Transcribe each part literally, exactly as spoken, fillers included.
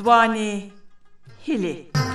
ځواني هیلې.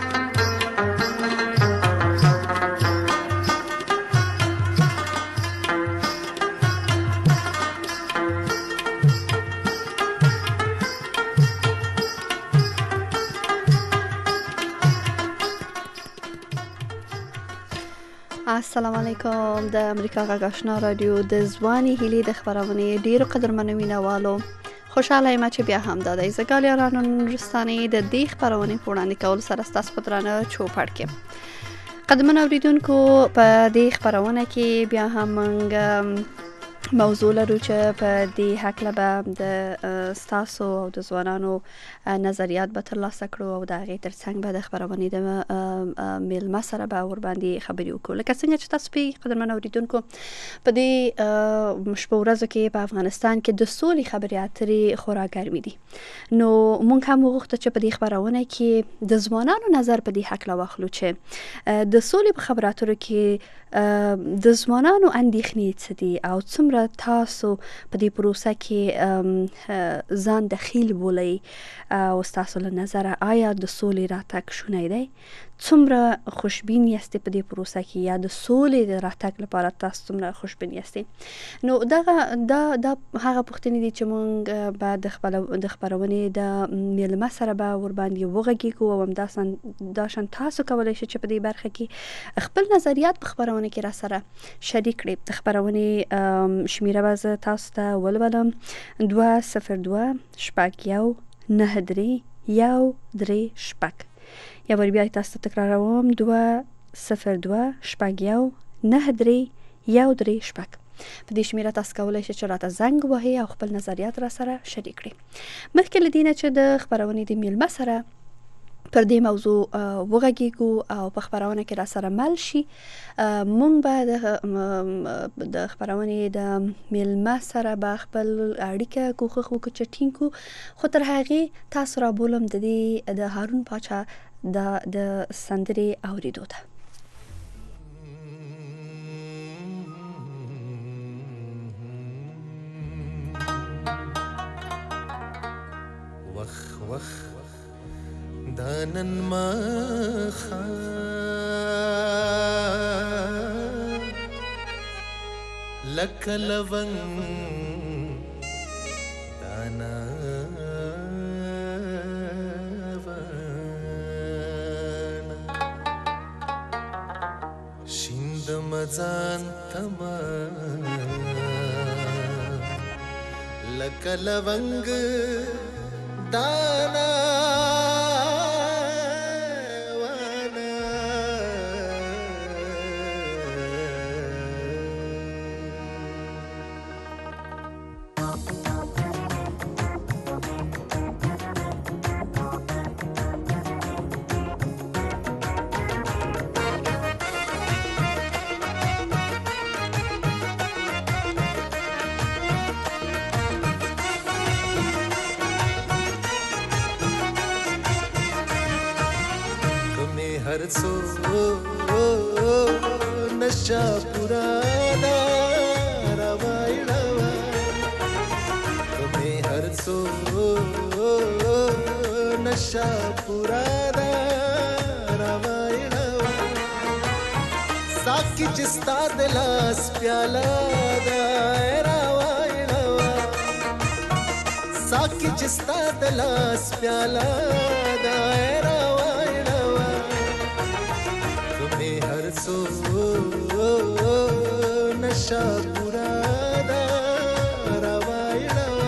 السلام علیکم. د امریکا غږ آشنا رادیو د ځواني هیلې د خبرونې ډیرو قدرمنو مینوالو خوشاله یم چې بیا هم د ایزګالیانو نورستاني د دې خبرونې په وړاندې کول سره ستاسو په درانه چوپړ کې قدمن اوریدونکو په دې خبرونه کې بیا هم موږ موضوع لرو چې په دې هکله به د ستاسو او د ځوانانو نظریات به ترلاسه کړو او د هغې ترڅنګ به د خپرونې د میلمه سره به ورباندې خبرې وکړو. لکه څنګه چې تاسو پوهیږئ قدرمن اوریدونکو په دې شپو ورځو کې په افغانستان کې د سولې خبرې اترې خورا ګرمې دي. نو موږ هم وغوښتل چې په دې خپرونه کې د ځوانانو نظر په دې هکله واخلو چې د سولې په خبرو اترو کې د ځوانانو اندېښنې څه دي او څومره تاسو په دې پروسه کې ځان دخیل بولئ او ستاسو له نظره آیا د سولې راتګ شونی دی؟ څومره خوشبین یاستئ په دې پروسه کې یا د سولې د راتګ لپاره تاسو څومره خوشبین یاستئ؟ نو دغه دا دا هغه پوښتنې دي چې موږ به د خپل د خپرونې د میلمه سره به ورباندې وغږیږو او همداسې داشان تاسو کولی شئ چې په دې برخه کې خپل نظریات په خپرونه کې را سره شریک کړئ. د خپرونې شمیره به زه تاسو ته ولولم: دوه صفر دوه شپږ یو نهه درې یو درې شپږ. یا ور بیا تاسو ته تکراروم: دوه صفر دوه شپږ یو نهه درې یو درې شپږ. په دې شمیره تاسو کولی شئ چې راته زنګ ووهئ او خپل نظریات را سره شریک کړئ. مخکې له دې نه چې د خپرونې د میلمه سره پر دې موضوع وغږیږو او په خپرونه کې را سره مل شي، مونږ به د خپرونې د میلمه سره به خپل اړیکه کوښښ وکړو چې ټینګ کړو. خو تر هغې تاسو را بولم د دې د هارون پاچا د د سندرې اورېدو ته. وخ وخ دانن مخان لک لونگ دانا وانا شند مزان تمام لک لونگ دانا हर सो नशा पुराना रवाई रवा तुम्हें हर सो नशा पुराना रवाई रवा साकी जिस्ता दिलास प्याला रवाई रवा साकी जिस्ता दिलास प्याला दायरा हर सो नशा पुराना रवाई रवा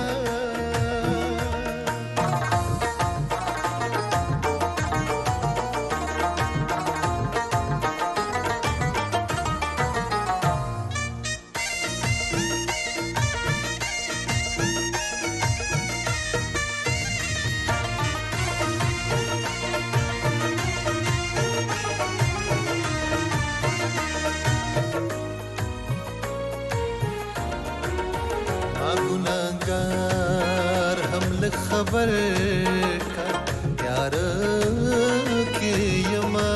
खबर का यार की यमा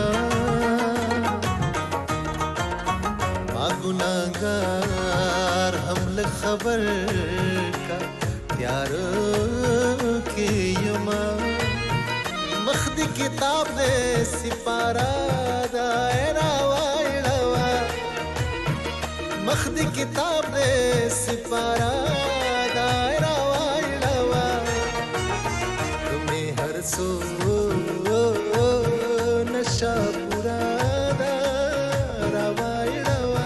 गुनाहगार हमल खबर का यार की यमा مخ دی کتاب دی سپارا دایرا وایړوا مخ دی کتاب دی سپارا دایرا وایړوا تمه هر سو نشا پورا دا را وایړوا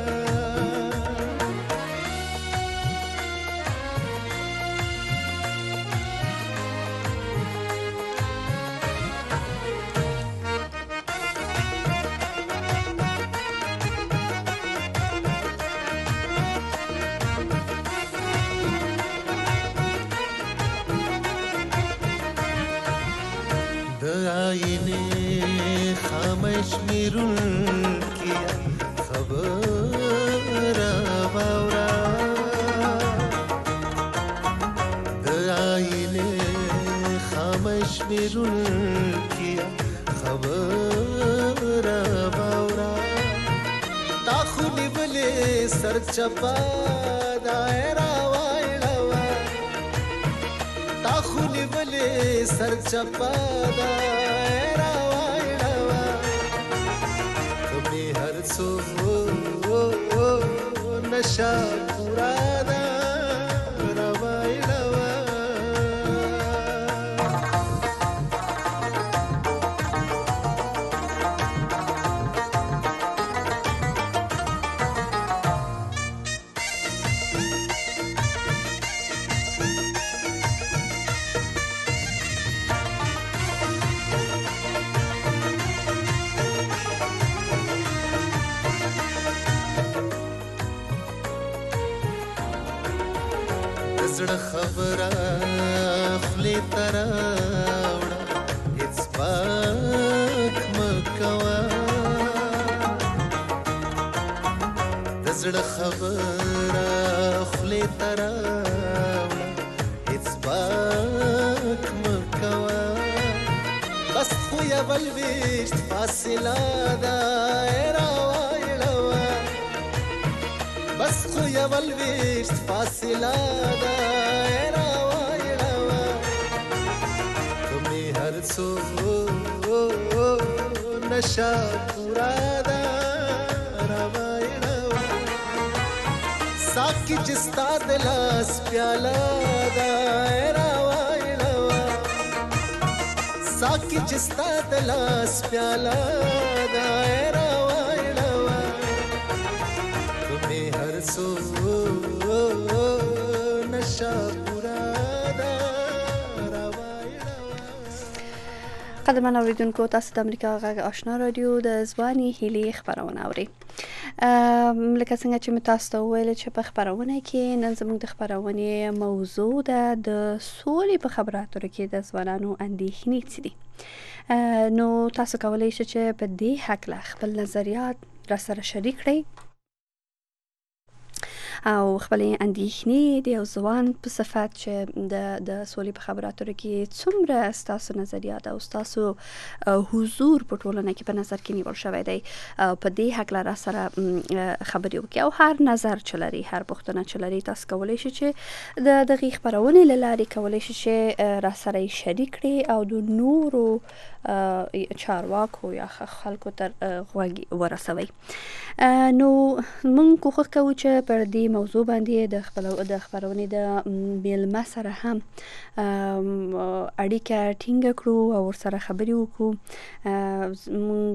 आईने खामोश मिरुल किया खबर बावरा आईने खामोश मिरुल किया खबर बावरा ताखुली बले सर चपा दायरा वाइलवा ताखुली बले सर चपा दायरा वाइलवा कभी हर सो नशा पूरा दायरा वाइलवा زړه خبره خلی تراوړه هیڅ پاک مکوا د زړه خبره خلی تراوړه هیڅ پاک مکوا بس خو یا بل ویشت فاصله دایره وایړوا بس خو یا بل ویشت فاصله دایره وایړوا کمی هر څو نشا پورا دا را وایړوا ساقي چې ستا د لاس پیاله دایره وایړوا ساقي چې ستا د لاس پیاله دایره وایړوا کمی هر څو نشا پورا دا را وایړوا قدرمن اوریدونکو تاسو د امریکا غږ آشنا رادیو د ځواني هیلې خبرونه اورئ لکه څنګه چې مې تاسو ته وویل چې په خبرونه کې نن زموږ د خبرونې موضوع ده د سولې په خبرو اترو کې د ځوانانو اندېښنې څه دي نو تاسو کولی شئ چې په دې هکله خپل نظریات راسره شریک کړئ او خپل اندېښنې د یو ځوان په صفت چې د د سولې په خبرو اترو کې څومره ستاسو نظریات او ستاسو حضور په ټولنه کې په نظر کې نیول شوی دی په دې هکله راسره خبرې وکړئ او هر نظر چې لري هر پوښتنه چې لري تاسو کولی شئ چې د دغې خپرونې له لارې کولی شئ چې راسره یې شریک کړئ او د نورو چارواکو یا خلکو تر غوږ ورسوئ نو موږ کوښښ کوو چې پر دې موضوع باندې د خپل د خبرونې د میلمه سره هم اړیکه ټینګه کړو او ورسره خبرې وکړو موږ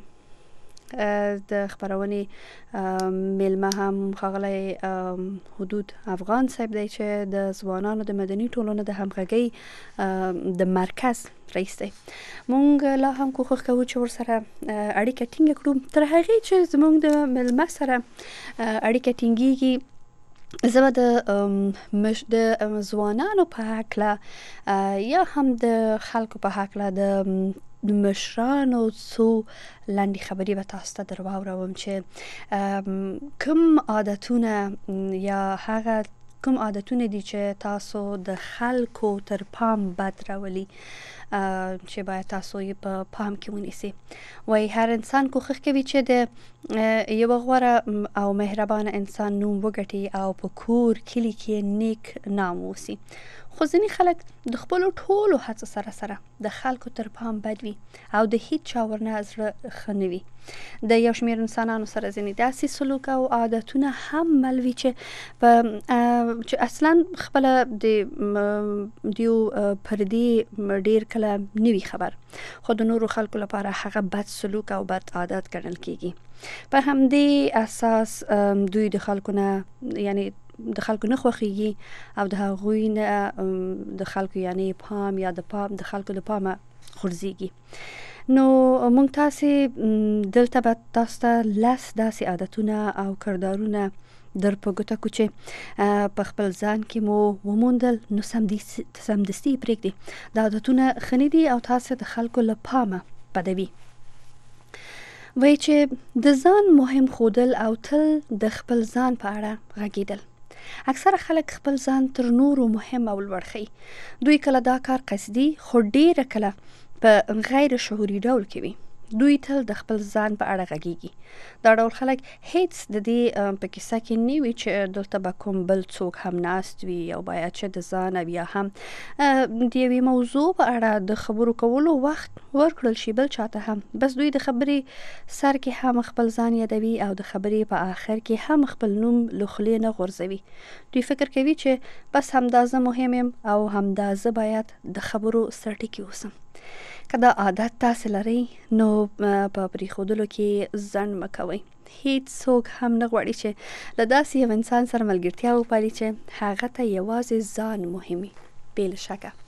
د خبرونې میلمه هم ښاغلی حدود افغان صاحب دی چې د ځوانانو د مدني ټولنو د همغږۍ د مرکز رئیس دی موږ لا هم کوښښ کوو چې ورسره اړیکه ټینګه کړو تر هغې چې زموږ د میلمه سره اړیکه ټینګېږي زه به د ځوانانو په هکله یا هم د خلکو په هکله د مشرانو څو لنډې خبرې به تاسو ته در واوروم چې کوم عادتونه یا هغه کوم عادتونه دي چې تاسو د خلکو تر پام بد راولي چې باید تاسو یې په پام کې ونیسئ. وایي هر انسان کوښښ کوي چې د یوه غوره او مهربانه انسان نوم وګټي او په کور کلي کې نیک نام اوسي. خو ځینې خلک د خپلو ټولو هڅو سره سره د خلکو تر پام بد وي او د هیڅ چا ورنه زړه ښه نه وي. د یو شمېر انسانانو سره ځینې داسې سلوک او عادتونه هم مل وي چې په چې اصلا خپله د دیو پردي ډېر کله نه وي خبر، خو د نورو خلکو لپاره هغه بد سلوک او بد عادت ګڼل کېږي. په همدې اساس دوی د خلکو نه یعنی د خلکو نه خوښیږي او د هغوی نه د خلکو یعنی پام یا د پام د خلکو د پامه غورځېږي. نو موږ تاسې دلته به تاسو ته لس داسې عادتونه او کردارونه در په ګوته کړو چې په خپل ځان کې مو وموندل نو سمدستي یې پرېږدئ. دا عادتونه ښه نه دي او تاسې د خلکو له پامه بدوي. وایي چې د ځان مهم ښودل او تل د خپل ځان په اړه غږېدل. اکثره خلک خپل ځان تر نورو مهم او لوړ ښیي. دوی کله دا کار قصدي خو ډېره کله په غیر شعوري ډول کوي. دوی تل د خپل ځان په اړه غږېږي. دا ډول خلک هیڅ د دې په کیسه کې نه وي چې دلته به کوم بل څوک هم ناست وي او باید چې د ځان او یا هم د یوې موضوع په اړه د خبرو کولو وخت ورکړل شي بل چاته هم. بس دوی د خبرې سر کې هم خپل ځان یادوي او د خبرې په آخر کې هم خپل نوم له خولې نه غورځوي. دوی فکر کوي چې بس همدا زه مهم یم او همدا زه باید د خبرو سرټکی اوسم. که دا عادت تاسې لرئ نو په پرېښودلو کې ځنډ مه کوئ. هیڅ څوک هم نه غواړي چې له داسې یو انسان سره ملګرتیا وپالي چې هغه ته یوازې ځان مهم وي. بې له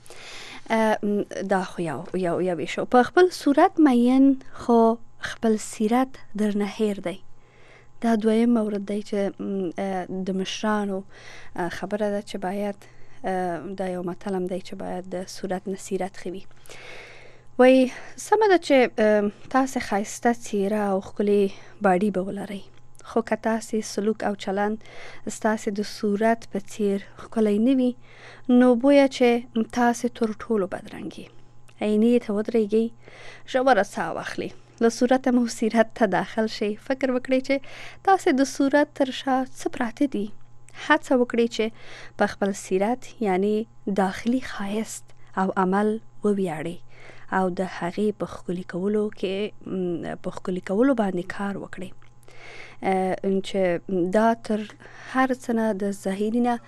شکه دا خو یو یو یوې شو. په خپل صورت مین خو خپل سیرت درنه هیر دی. دا دویم مورد دی چې د مشرانو خبره ده چې باید دا یو متل هم دی چې باید د صورت نه سیرت ښه وي. وایي سمه ده چې تاسې ښایسته څېره او ښکلې باډي به ولرئ، خو که تاسې سلوک او چلند ستاسې د صورت په څېر ښکلی نه وي نو بویه چې تاسې تر ټولو بدرنګ یې. عینې ته ودرېږئ، ژوره ساه واخلئ، له صورته مو سیرت ته داخل شئ. فکر وکړئ چې تاسې د صورت تر شا څه پراته دي. هڅه وکړئ چې په خپل سیرت یعنی داخلي ښایست او عمل وویاړئ او د هغې په ښکلي کولو کې په ښکلي کولو باندې کار وکړئ چې دا تر هر څه نه د ظاهري نه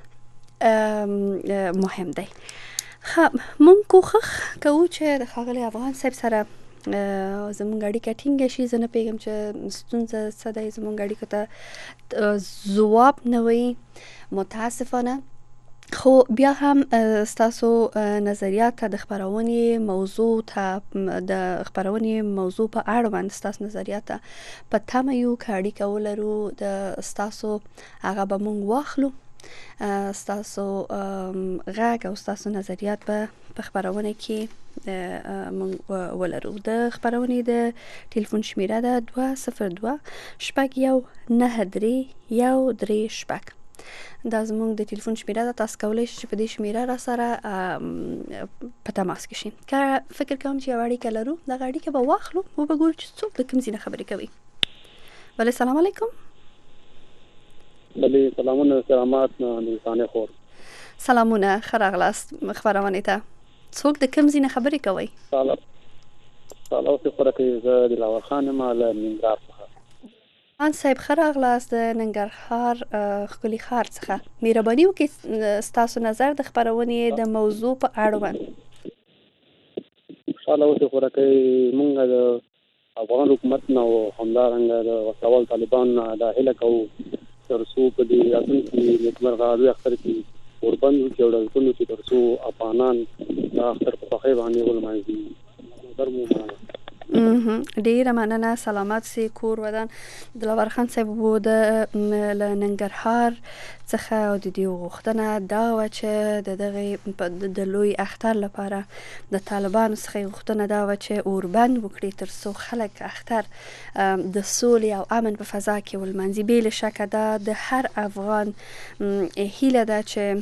مهم دی. موږ کوښښ کوو چې د ښاغلي افغان صاحب سره زموږ اړیکه ټینګه شي. زه نه پوهېږم چې ستونزه څه دی. زموږ اړیکو ته ځواب نه وایي متاسفانه، خو بیا هم ستاسو نظریات ته د خپرونې موضوع ته د خپرونې موضوع په اړوند ستاسو نظریات ته په تمه یو که اړیکه ولرو د ستاسو هغه به موږ واخلو. ستاسو غږ او ستاسو نظریات به په خپرونه کې موږ ولرو. د خپرونې د ټلیفون شمیره ده دوه صفر دوه شپږ یو نهه درې یو درې شپږ. دا زموږ د ټلیفون شمیره ده. تاسو کولی شئ چې په دې شمیره را سره په تماس کې شئ. که فکر کوم چې یوه اړیکه لرو دغه اړیکه به واخلو او به ګورو چې څوک د کوم ځای نه خبرې کوي. بله سلام علیکم. بله سلامونه سلامات نورستانې خور. سلامونه ښه راغلاست خپرونې ته. څوک د کوم ځای نه خبرې کوئ؟ سلام اوسې خوره کوي. زه دلاور خان یم له ننګرهار څخه. خان صاحب ښه راغلاست د ننګرهار ښکلي ښار څخه. مهرباني وکړئ ستاسو نظر د خپرونې د موضوع په اړوند. خوشحاله اوسې خوره کوي. موږ د افغان حکومت نه او همدارنګه د وسله طالبان نه دا هیله کوو تر څو په دې راتلونکي نیکمرغه لوی اختر کې اوربند وکړي او ډلتون وکړي تر څو افغانان دا اختر په خوښۍ باندې ولمانځي. نظر مو مننه. ډیره مننه. سلامت سي، کور ودان. دلور خان صاحب وو د له ننګرهار څخه او د دې غوښتنه دا وه چې د دغې د لوی اختر لپاره د طالبانو څخه غوښتنه دا وه چې اوربند وکړي تر څو خلک اختر د سولې او امن په فضا کې ولمانځي. بې له شکه دا د هر افغان هیله ده چې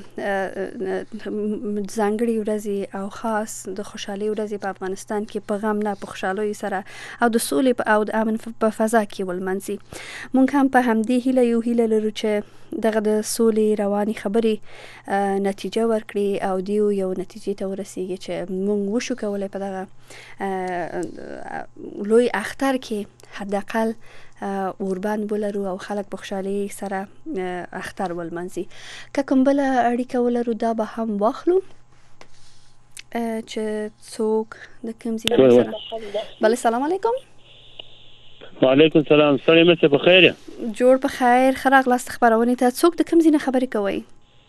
ځانګړې ورځې او خاص د خوشحالۍ ورځې په افغانستان کې په غم نه په خوشحالۍ سره او د سولې او د امن په فضا کې ولمانځي. موږ هم په همدې هیله یو هیله لرو چې دغه د سولې روانې خبرې نتیجه ورکړي او دیو یو نتیجې ته ورسیږي چې موږ وشو کولی په دغه لوی اختر کې حداقل اوربند ولرو او خلک په خوشحالۍ سره اختر ولمانځي. که کوم بله اړیکه ولرو دا به هم واخلو چې څوک د کوم ځای نه سره. بله سلام علیکم. وعلیکم السلام. ستړي مشه په خیر؟ جوړ په خیر. ښه راغلاست خپرونې ته. څوک د کوم ځای نه خبرې کوئ؟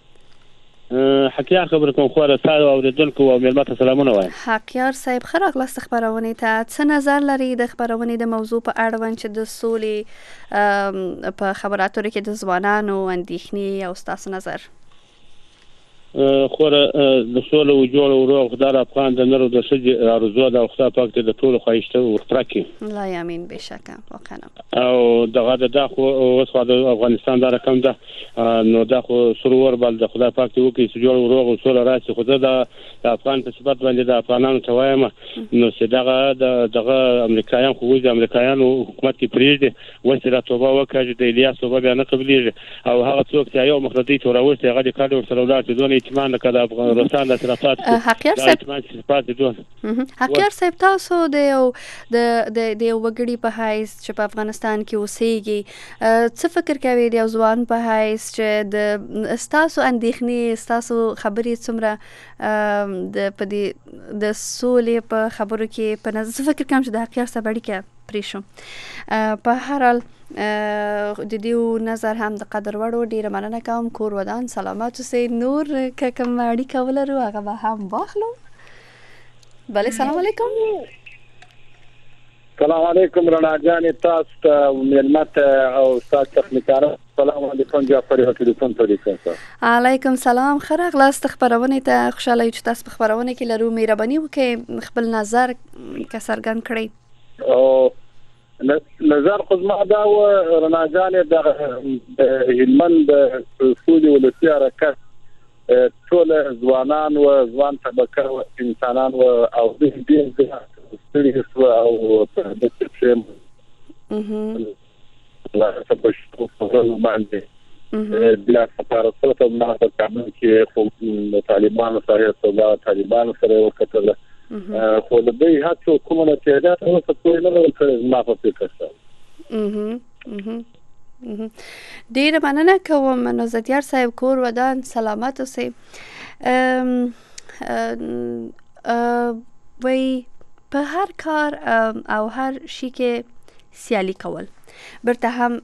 حقیار خبره کوم. خو رساله اوریدونکو او مېلمه ته سلامونه وایم. حقیار صاحب ښه راغلاست خپرونې ته. څه نظر لري د خپرونې د موضوع په اړوند چې د سولې په خبرو اترو کې د ځوانانو اندېښنې او ستاسو نظر؟ خو د سولې او جوړ او روغ خدای افغان د نړۍ د ښځې ارزو د خدای پاک ته د ټولو خواهشته ورترکي. لا یامین بشکه واقعا. او دغه د خو اوس خو د افغانستان د رقم ده نو د خو سرور بل د خدای پاک ته وکي چې جوړ او روغ او سولې راشي. خو د افغان په صفت باندې د افغانانو ته وایم نو چې دغه دغه امریکایان خو د امریکایانو حکومت کې پریږدي وسره توبه وکړي د الیاس توبه بیا نه قبلېږي او هغه څوک چې یو مخردي تور اوسه هغه د کار ورسره ولاړ دي اطمینان کړه افغانستان د صرافات. حقیار صاحب حقیار صاحب تاسو د یو د یو وګړي په حیث چې په افغانستان کې اوسېږي څه فکر کوئ د یو ځوان په حیث چې د ستاسو اندېښنې ستاسو خبرې څومره د په دې د سولې په خبرو کې په نظر څه فکر کوم چې د حقیار صاحب اړیکه پرې شو؟ په هر حال د دې نظر هم د قدر وړ. ډیره مننه کوم. کور ودان. سلامات اوسئ. نور که کوم اړیکه ولرو هغه به هم واخلو. بله سلام علیکم. سلام علیکم رڼا جانې تاسو ته مېلمه ته او ستاسو تخنیکارانو سلام علیکم. جعفر هو ټلیفون ته لیکم. علیکم سلام. ښه راغلاست خپرونې ته. خوشحاله یو چې تاسو په خپرونه کې لرو. مهرباني وکړئ خپل نظر که څرګند کړئ. او نظر خو زما دا و رڼا جانې د هلمند د سولې ولسي حرکت ټول ځوانان و ځوان طبقه و انسانان و او د دې ستړي شو او په دې کې لا څه په شتو په باندې بیا سفارت ته ما په کابل کې خو طالبانو سره سره طالبانو سره وکړل خو د دې هڅو کومه نتیجه ده نو څه کوی نه ولکه ما په فکر سره. ډیره مننه کوم. نو زدیار صاحب کور ودان. سلامت اوسئ. وای په هر کار او هر شي کې سیالي کول برته هم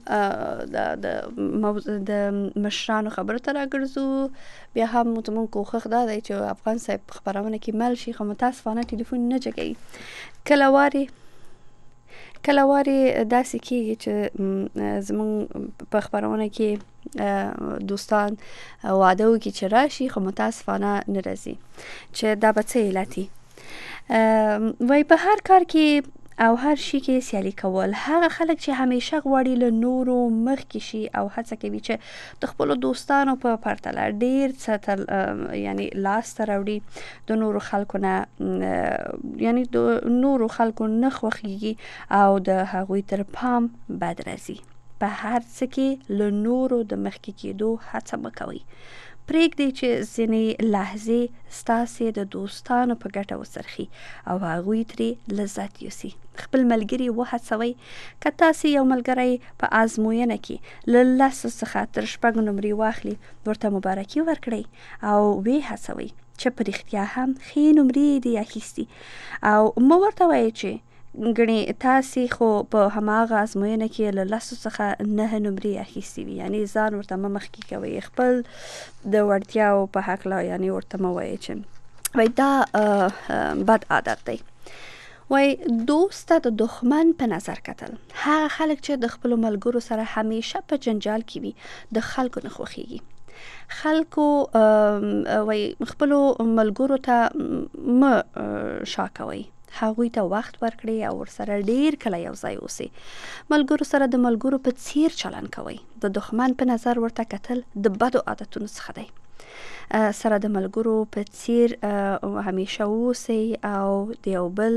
د د مشرانو خبرو ته راګرځو. بیا هم متمون کوخخ دا دی چې افغان صاحب خبرونه کې مل شي خو متاسفانه ټلیفون نه جګي. کله واري کله واري داسې کېږي چې زموږ په خبرونه کې دوستان وعده وکړي چې راشي خو متاسفانه نه راځي چې دا به څه علتي. وای په هر کار کې او هر شي کې سیالي کول. هغه خلک چې همیشه غواړي له نورو مخکې شي او هڅه کوي چې د خپلو دوستانو په پرتله ډېر څه یعنی لاس ته راوړي د نورو خلکو نه یعنی د نورو خلکو نه خوښیږي او د هغوی تر پام بد راځي. په هر څه کې له نورو د مخکې کېدو هڅه مه کوئ. پرېږدئ چې ځینې لحظې ستاسې د دوستانو په ګټه وڅرخي او هغوی ترې لذت یوسي. خپل ملګري وهڅوئ. که تاسې یو ملګری په ازموینه کې له لسو څخه تر شپږو نمرې واخلي ورته مبارکي ورکړئ او ویې هڅوئ چې په رښتیا هم ښې نمرې دې اخیستي او مه ورته وایئ چې ګڼې تاسې خو په هماغه ازموینه کې له لسو څخه نهه نمرې اخیستې وي. یعنی ځان ورته مه مخکې کوئ. خپل د وړتیاو په هکله یعنی ورته مه وایئ چې وایي دا بد عادت دی. وای دوست د دښمن په نظر کتل. هغه خلک چې د خپلو ملګرو سره همیشه په جنجال کې وي د خلکو نه خوښیږي. خلکو وای خپلو ملګرو ته م شا کوئ، هغوی ته وخت ورکړئ او ورسره ډیر کله یو ځای اوسئ. ملګرو سره د ملګرو په څیر چلند کوئ. د دښمن په نظر ورته کتل د بدو عادتونو څخه دی. سره د ملګرو په څیر همیشه اوسئ او د یو بل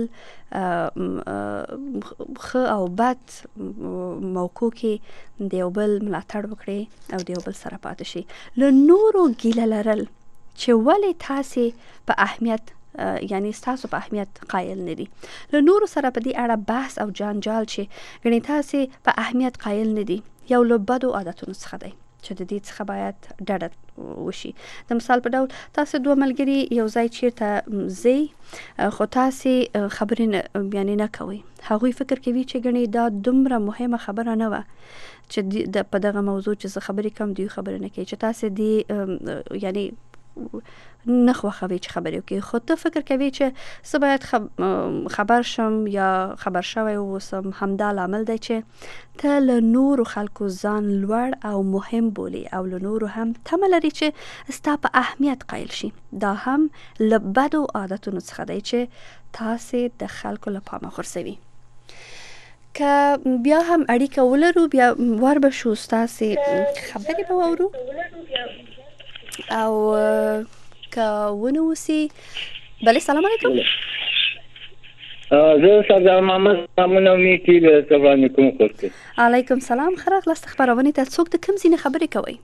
ښه او بد موقعو کې د یو بل ملاتړ وکړئ او د یو بل سره پاتې شئ. له نورو ګیله لرل چې ولې تاسې په اهمیت یعنی ستاسو په اهمیت قایل نه دي، له نورو سره په دې اړه بحث او جنجال چې ګڼې تاسې په اهمیت قایل نه دي یو له بدو عادتونو څخه دی چې د دې څخه باید ډډه وشي. د مثال په ډول تاسې دوه ملګري یو ځای چیرته ځئ خو تاسې خبرې نه یعنی نه کوئ. هغوی فکر کوي چې ګڼې دا دومره مهمه خبره نه وه چې د په دغه موضوع چې زه خبرې کوم دوی خبرې نه کوي، چې تاسې دې یعنی نه خوښوي چې خبرې وکړي، خو ته فکر کوي چې زه باید خبر شم یا خبر شوی اوسم. همدا لامل دی چې ته له نورو خلکو ځان لوړ او مهم بولي او له نورو هم تمه لري چې ستا په اهمیت قایل شي. دا هم له بدو عادتونو څخه دی چې تاسې د خلکو له پامه غورځوي. که بیا هم اړیکه ولرو بیا ور به شو، ستاسې خبرې به واورو او که ونه اوسي. بله سلام علیکم. زه سردار محمد سلامونه میکی له سبانې کوم خورته. علیکم سلام. ښه راغلاست خپرونې ته. څوک د کوم ځای نه خبرې کوئ؟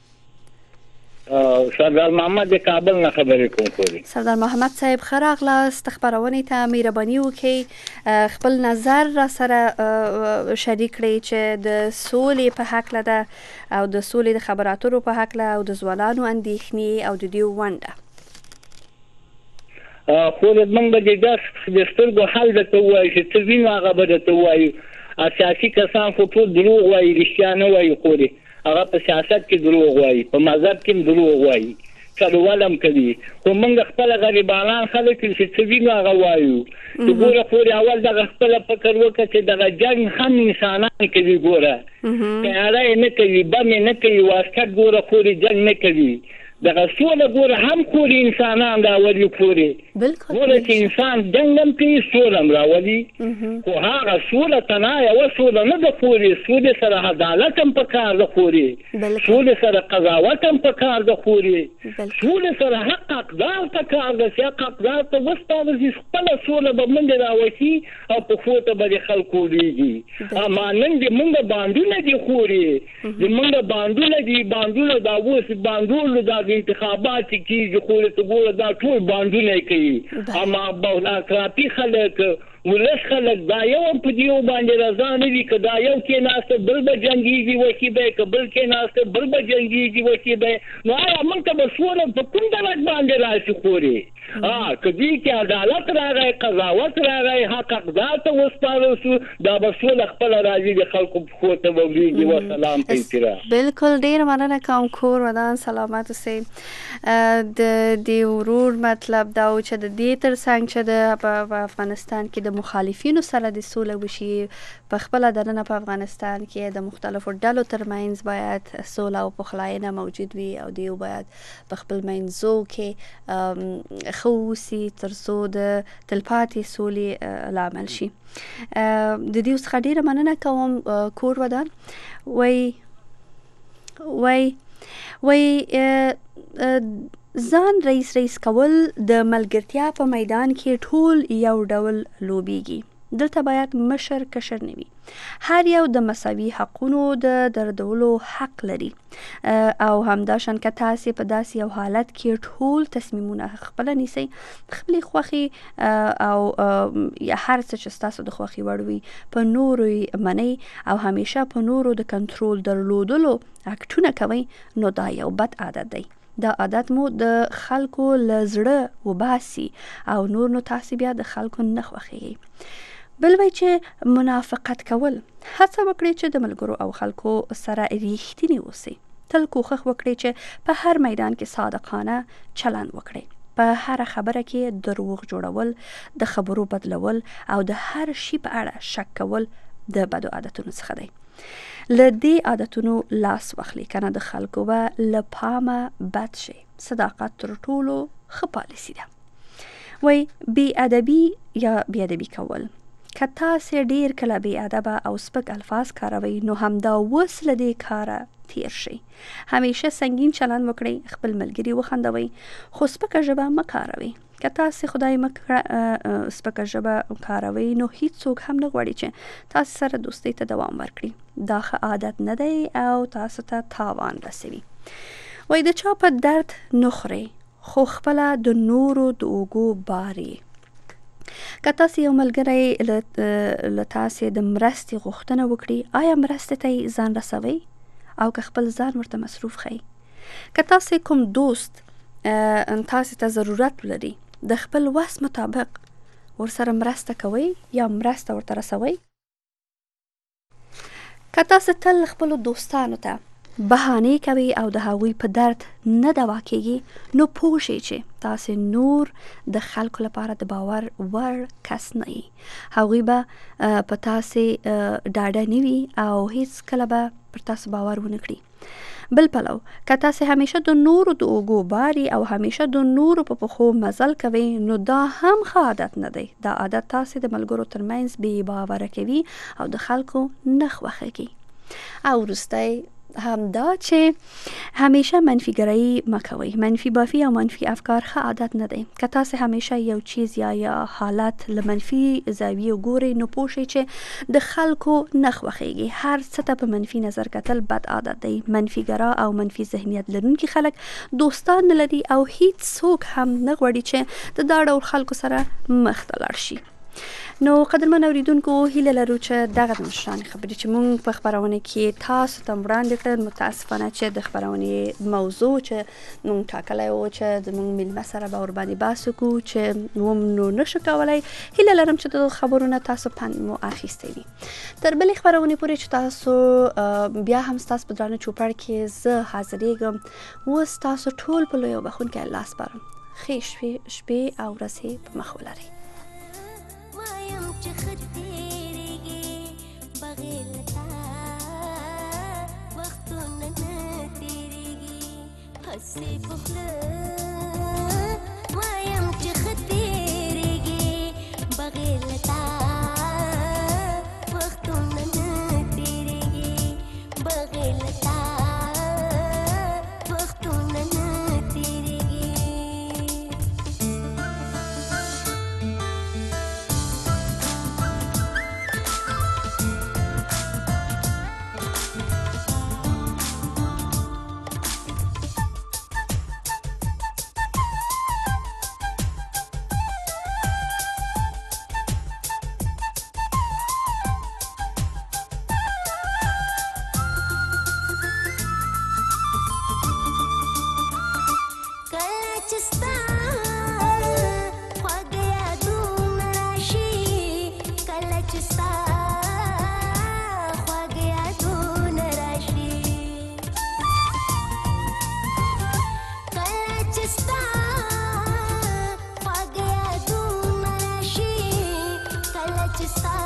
سردار محمد د کابل نه خبرې کوم خوري. سردار محمد صاحب ښه راغلاست خپرونې ته. مهرباني وکړئ خپل نظر را سره شریک کړئ چې د سولې په هکله ده او د سولې د خبرو اترو په هکله او د ځوانانو اندېښنې او د دې ونډه. خو موږ به د سترګو حل درته ووایو چې څه وینو هغه به درته ووایو. سیاسي کسان خو ټول دروغ وایي، رښتیا نه وایي. خورې هغه په سیاست کې دروغ وایي، په مذهب کې هم دروغ وایي، چلول هم کوي. خو موږ خپله غریبانان خلک چې څه وینو هغه وایو. چې ګوره خورې اول دغه خپله فکر وکړه چې دغه جنګ هم انسانان کوي. ګوره تیاره یې نه کوي، بم یې نه کوي، واسکټ ګوره خورې جنګ نه کوي. دغه سوله ګوره هم خورې انسانان راولي. خورې ګوره چې انسان جنګ هم کوي سوله هم راولي. خو هغه سوله تنها یوه سوله نه ده خورې، سولې سره عدالت هم پکار ده خورې، سولې سره قضاوت هم پکار ده خورې، سولې سره حق حقدار پکار ده چې حق حقدار ته وسپارل شي. خپله سوله به منډې راوشي او پښو ته به د خلکو ولیږي. اما نن د موږ بانډونه دي خورې، د موږ بانډونه دي، بانډونه دا اوس بانډول دا د انتخابات کېږي خورې ته ګوره دا ټول بانډونه کوي. اما بولاکراتي خلک ولس خلک دا یو په دیو باندې رضا نه وي که دا یو کېناسته بل به جنګېږي وکي به، که بل کېناسته بل به جنګېږي وکي به. نو آیا موږ ته به سوله په کوم درک باندې راشي خورې؟ که دوی کې عدالت راغی، قضاوت راغی، حق حقدار ته وسپارل شو، دا به سوله خپله راځي د خلکو پښو ته به ولیږي. وسلام په احترام. بلکل ډېره مننه کوم. کور ودان سلامت اوسئ. د دې ورور مطلب دا و چې د دې تر څنګ چې د په افغانستان کې د مخالفینو سره د سوله وشي، په خپله دننه په افغانستان کې د مختلفو ډلو ترمنځ باید سوله او پخلاینه موجود وي او دیو باید په خپل منځو کې ښه واوسي تر څو د تلپاتې سولې لامل شي. د دې څخه ډېره مننه کوم. کور ودان وای وای وای ځان رئیس رئیس کول د ملګرتیا په میدان کې ټول یو ډول لوبیږي. دلته باید مشر کشر نه وي. هر یو د مساوي حقونو د دردولو حق لري او همداشان که تاسې په داسې یو حالت کې ټول تصمیمونه خپله نیسئ، خپلې خوښې او هر څه چې ستاسو د خوښې وړ وي په نورو یې منئ او همیشه په نورو د کنټرول درلودلو اکټونه کوئ، نو دا یو بد عادت دی. دا عادت مو د خلکو له زړه وباسي او نور نو تاسې بیا د خلکو نه خوښیږئ. بل وایي چې منافقت کول. هڅه وکړئ چې د ملګرو او خلکو سره ریښتیني اوسئ. تل کوښښ وکړئ چې په هر میدان کې صادقانه چلند وکړئ. په هر خبره کې دروغ جوړول، د خبرو بدلول او د هر شي په اړه شک کول د بدو عادتونو څخه دی. له دې عادتونو لاس واخلي کنه د خلکو به له پامه بد شي. صداقت تر ټولو ښه پالیسي ده. وای بی ادبی یا بی ادبی کول، که تاسې ډیر کله بی ادبه او سپک الفاظ کاروئ نو همدا اوس له دې کاره تیر شي. همیشه سنگین چلند وکړئ، خپل ملګري وخندوئ، خو سپکه ژبه مه کاروئ. که تاسې خدای مه سپکه ژبه کاروئ نو هیڅوک هم نه غواړي چې تاسې سره دوستۍ ته دوام ورکړي. دا ښه عادت نه دی او تاسو ته تاوان رسوي. وای د چا په درد نه خورئ خو خپله د نورو د اوږو بار یې. که تاسې یو ملګری له تاسې د مرستې غوښتنه وکړي، آیا مرستې ته یې ځان رسوئ او که خپل ځان ورته مصروف ښیئ؟ که تاسې کوم دوست تاسې ته ضرورت لري، د خپل وس مطابق ورسره مرسته کوئ یا مرسته ورته رسوئ؟ که تاسې تل خپلو دوستانو ته بهانې کوي او د هغوی په درد نه دوا کیږي، نو پوه شئ چې تاسې نور د خلکو لپاره د باور وړ کس نه یې. هغوی به په تاسې ډاډه نه وي او هیڅ کله به پر تاسو باور ونه کړي. بل پلو، که تاسې همیشه د نورو د اوږو باري او همیشه د نورو په پښو مزل کوئ نو دا هم ښه عادت نه دی. دا عادت تاسې د ملګرو ترمنځ بې باوره کوي او د خلکو نه خوښوي. او وروستی هم دا چې همیشه منفی ګرایی مکوئ. منفی بافی او منفی افکار ښه عادت نه دی. که تاسې همیشه یو چیز یا یا حالت له منفی زاویې ګورئ نو پوه شئ چې د خلکو نه خوښیږي. هر څه ته په منفي نظر کتل بد عادت دی. منفی ګرا او منفی ذهنیت لرونکي خلک دوستان نه لري او هیڅ څوک هم نه غواړي چې د دا ډول خلکو سره مخ ته لاړ شي. نو قدرمن اوریدونکو، هیله لرو چې دغه د مشرانې خبرې چې موږ په خپرونه کې تاسو ته وړاندې کړل، متاسفانه چې د خپرونې موضوع چې موږ ټاکلی و چې زموږ میلمه سره به ورباندې بحث وکړو چې وم نو نشو کولی. هیله لرم چې د خبرونه تاسو پند مو اخیستی وي. تر بلې خپرونې پورې چې تاسو بیا هم ستاسو په درانه چوپړ کې زه حاضرېږم. اوس تاسو ټول په لوی او بخښونکي الله سپارم. ښې شپې شپې او ورځې په مخ ولرئ. هسې په خوله وایم چې ښه تېرېږي بغیر له تا وختونه نه تېرېږي بغیر له تا وختونه نه تېرېږي. Just stop.